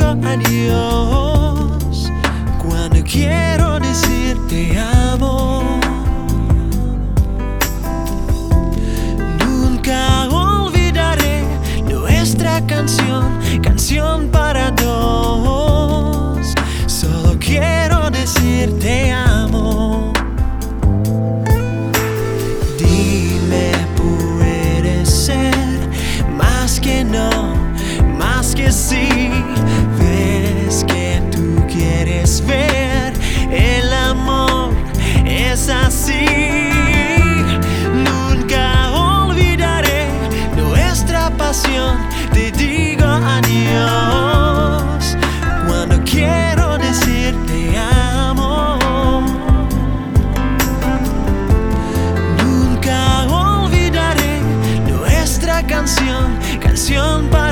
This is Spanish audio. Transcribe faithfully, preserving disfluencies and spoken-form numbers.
adiós cuando quiero decir te amo. Nunca olvidaré nuestra canción, canción para dos. Solo quiero decir te amo. Dime, puede ser más que no, más que sí. Ves que tú quieres ver, el amor es así. Nunca olvidaré nuestra pasión, te digo adiós cuando quiero decir te amo. Nunca olvidaré nuestra canción, canción para